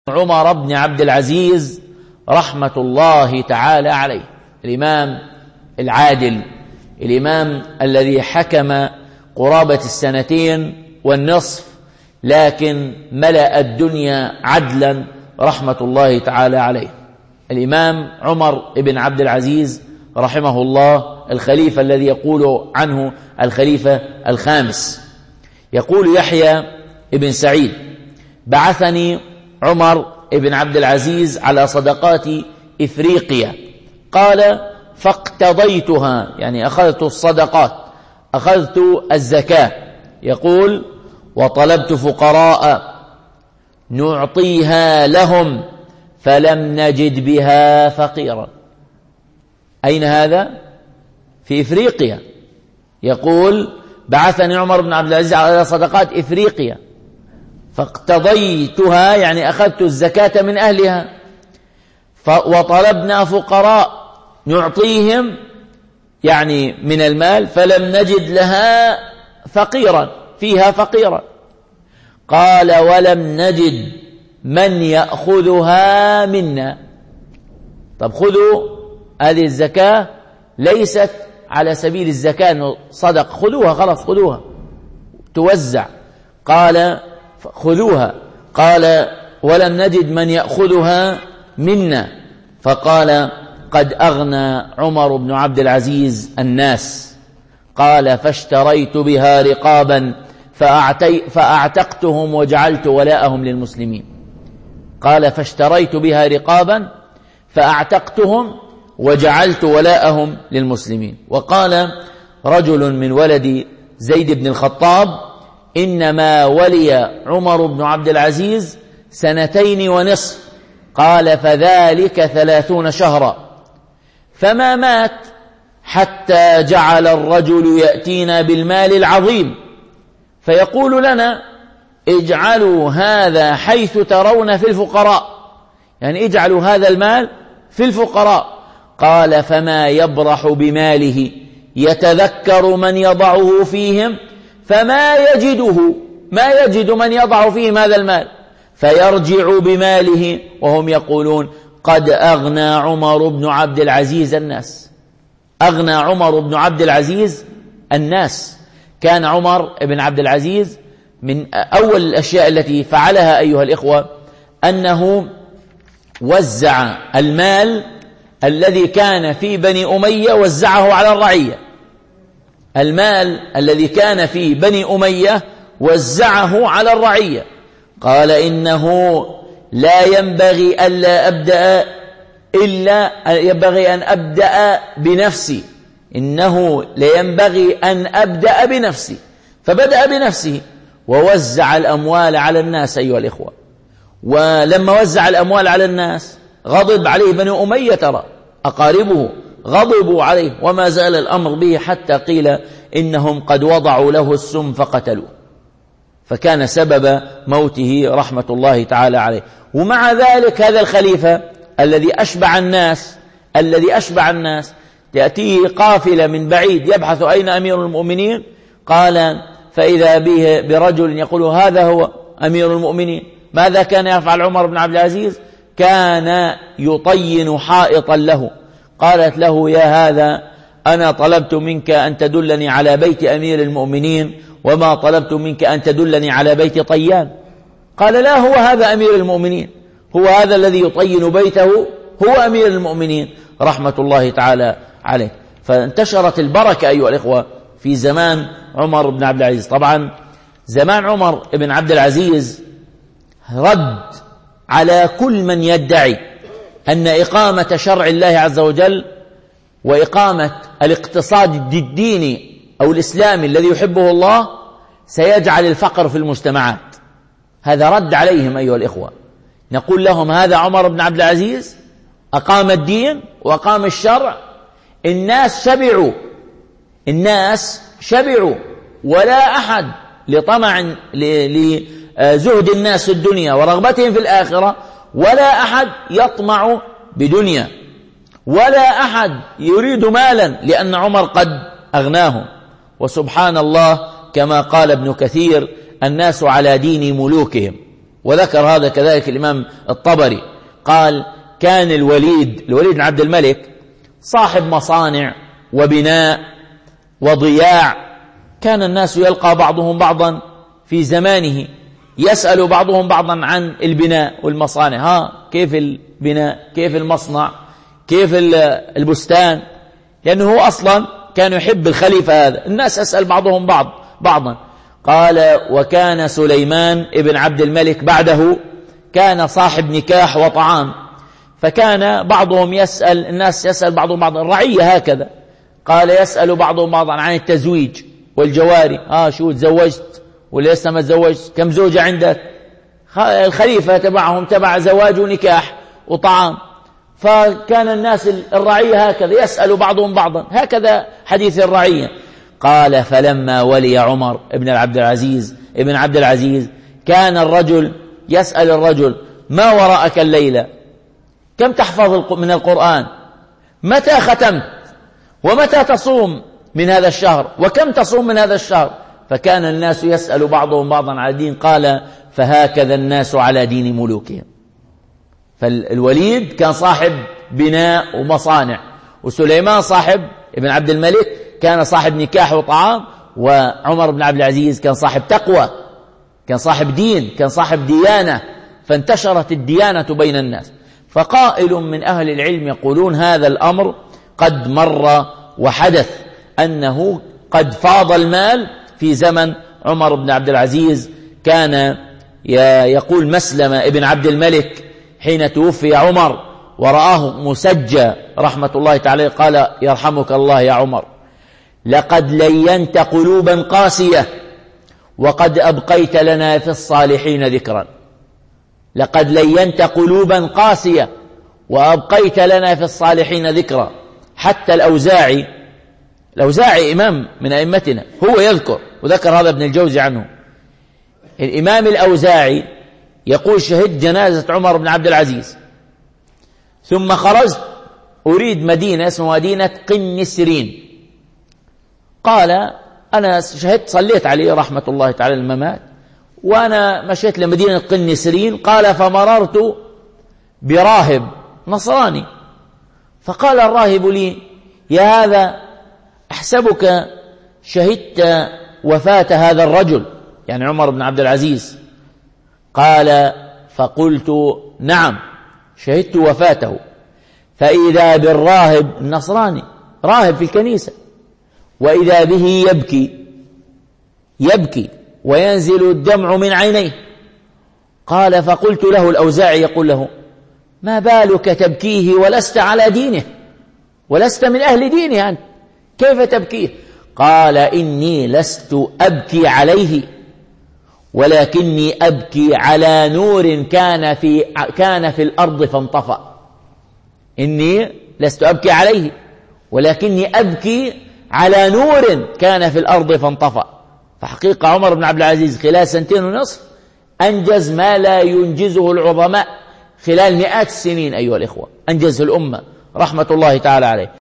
عمر بن عبد العزيز رحمة الله تعالى عليه، الإمام العادل، الإمام الذي حكم قرابة 2.5 لكن ملأ الدنيا عدلا رحمة الله تعالى عليه. الإمام عمر بن عبد العزيز رحمه الله، الخليفة الذي يقول عنه الخليفة الخامس. يقول يحيى بن سعيد: بعثني عمر بن عبد العزيز على صدقات إفريقيا، قال: فاقتضيتها، يعني أخذت الصدقات، أخذت الزكاة. يقول: وطلبت فقراء نعطيها لهم فلم نجد بها فقيرا. أين هذا؟ في إفريقيا. يقول: بعثني عمر بن عبد العزيز على صدقات إفريقيا فاقتضيتها، يعني أخذت الزكاة من أهلها، وطلبنا فقراء نعطيهم يعني من المال فلم نجد لها فقيرا، فيها فقيرا. قال: ولم نجد من يأخذها منا. طب خذوا هذه الزكاة، ليست على سبيل الزكاة أنه صدق، خذوها خلاص، خذوها توزع. قال: خذوها. قال: ولم نجد من يأخذها منا. فقال: قد أغنى عمر بن عبد العزيز الناس. قال: فاشتريت بها رقابا فأعتقتهم وجعلت ولاءهم للمسلمين. قال: فاشتريت بها رقابا فأعتقتهم وجعلت ولاءهم للمسلمين. وقال رجل من ولد زيد بن الخطاب: إنما ولي عمر بن عبد العزيز 2.5. قال: فذلك 30 شهرا، فما مات حتى جعل الرجل يأتينا بالمال العظيم فيقول لنا: اجعلوا هذا حيث ترون في الفقراء، يعني اجعلوا هذا المال في الفقراء. قال: فما يبرح بماله يتذكر من يضعه فيهم فما يجده، ما يجد من يضع فيهم هذا المال، فيرجع بماله وهم يقولون: قد أغنى عمر بن عبد العزيز الناس. أغنى عمر بن عبد العزيز الناس. كان عمر بن عبد العزيز من أول الأشياء التي فعلها أيها الإخوة أنه وزع المال الذي كان في بني أمية، وزعه على الرعية. المال الذي كان في بني أمية وزعه على الرعية. قال: إنه لا ينبغي ألا أبدأ إلا ينبغي أن أبدأ بنفسي، إنه لينبغي أن أبدأ بنفسي. فبدأ بنفسه ووزع الأموال على الناس أيها الإخوة. ولما وزع الأموال على الناس غضب عليه بني أمية، ترى أقاربه غضبوا عليه، وما زال الأمر به حتى قيل إنهم قد وضعوا له السم فقتلوه، فكان سبب موته رحمة الله تعالى عليه. ومع ذلك هذا الخليفة الذي أشبع الناس تأتيه قافلة من بعيد يبحث أين أمير المؤمنين. قال: فإذا به برجل يقول: هذا هو أمير المؤمنين. ماذا كان يفعل عمر بن عبد العزيز؟ كان يطين حائطا له. قالت له: يا هذا، أنا طلبت منك أن تدلني على بيت أمير المؤمنين، وما طلبت منك أن تدلني على بيت طيان. قال: لا، هو هذا أمير المؤمنين، هو هذا الذي يطين بيته، هو أمير المؤمنين رحمة الله تعالى عليه. فانتشرت البركة أيها الإخوة في زمان عمر بن عبد العزيز. طبعا زمان عمر بن عبد العزيز رد على كل من يدعي أن إقامة شرع الله عز وجل وإقامة الاقتصاد الديني أو الإسلامي الذي يحبه الله سيجعل الفقر في المجتمعات. هذا رد عليهم أيها الإخوة. نقول لهم: هذا عمر بن عبد العزيز أقام الدين وأقام الشرع، الناس شبعوا، ولا أحد لطمع لزهد الناس في الدنيا ورغبتهم في الآخرة، ولا أحد يطمع بدنيا، ولا أحد يريد مالا، لأن عمر قد أغناهم. وسبحان الله، كما قال ابن كثير: الناس على دين ملوكهم. وذكر هذا كذلك الإمام الطبري، قال كان الوليد بن عبد الملك صاحب مصانع وبناء وضياع، كان الناس يلقى بعضهم بعضا في زمانه، يسأل بعضهم بعضا عن البناء والمصانع، كيف البناء، كيف المصنع، كيف البستان، لأنه هو أصلا كان يحب الخليفة هذا، الناس يسأل بعضهم بعضا. قال وكان سليمان ابن عبد الملك بعده كان صاحب نكاح وطعام، فكان بعضهم يسأل، الناس يسأل بعضهم بعضا، الرعية هكذا، قال يسأل بعضهم بعضا عن التزويج والجواري، شو تزوجت ولا لسه ما تزوجت، كم زوجة عندك، الخليفة تبعهم تبع زواج ونكاح وطعام، فكان الناس الرعية هكذا يسأل بعضهم بعضا، هكذا حديث الرعية. قال فلما ولي عمر ابن عبد العزيز كان الرجل يسأل الرجل ما وراءك الليلة، كم تحفظ من القرآن، متى ختمت، ومتى تصوم من هذا الشهر، وكم تصوم من هذا الشهر، فكان الناس يسأل بعضهم بعضا على الدين. قال فهكذا الناس على دين ملوكهم. فالوليد كان صاحب بناء ومصانع، وسليمان صاحب ابن عبد الملك كان صاحب نكاح وطعام، وعمر بن عبد العزيز كان صاحب تقوى، كان صاحب دين، كان صاحب ديانة، فانتشرت الديانة بين الناس. فقائل من أهل العلم يقولون هذا الأمر قد مر وحدث، أنه قد فاض المال في زمن عمر بن عبد العزيز. كان يقول مسلم ابن عبد الملك حين توفي عمر ورآه مسجى رحمة الله تعالى، قال يرحمك الله يا عمر، لقد لينت قلوبا قاسية وقد أبقيت لنا في الصالحين ذكرا. لقد لينت قلوبا قاسية وأبقيت لنا في الصالحين ذكرا. حتى الأوزاعي إمام من أئمتنا هو يذكر، وذكر هذا ابن الجوزي عنه، الإمام الأوزاعي يقول شهدت جنازة عمر بن عبد العزيز، ثم خرجت أريد مدينة اسمها مدينة قنسرين، قال أنا شهدت صليت عليه رحمة الله تعالى الممات، وأنا مشيت لمدينة قنسرين، قال فمررت براهب نصراني، فقال الراهب لي يا هذا أحسبك شهدت وفاة هذا الرجل، يعني عمر بن عبد العزيز. قال فقلت نعم شهدت وفاته، فإذا بالراهب النصراني راهب في الكنيسة، وإذا به يبكي وينزل الدمع من عينيه. قال فقلت له الأوزاعي يقول له ما بالك تبكيه ولست على دينه، ولست من أهل دينه أنت، كيف تبكيه؟ قال إني لست أبكي عليه، ولكني أبكي على نور كان في الأرض فانطفأ. إني لست أبكي عليه ولكني أبكي على نور كان في الأرض فانطفأ. فحقيقة عمر بن عبد العزيز خلال 2.5 سنين أنجز ما لا ينجزه العظماء خلال 100 السنين. أيها الإخوة، أنجز الأمة رحمة الله تعالى عليه.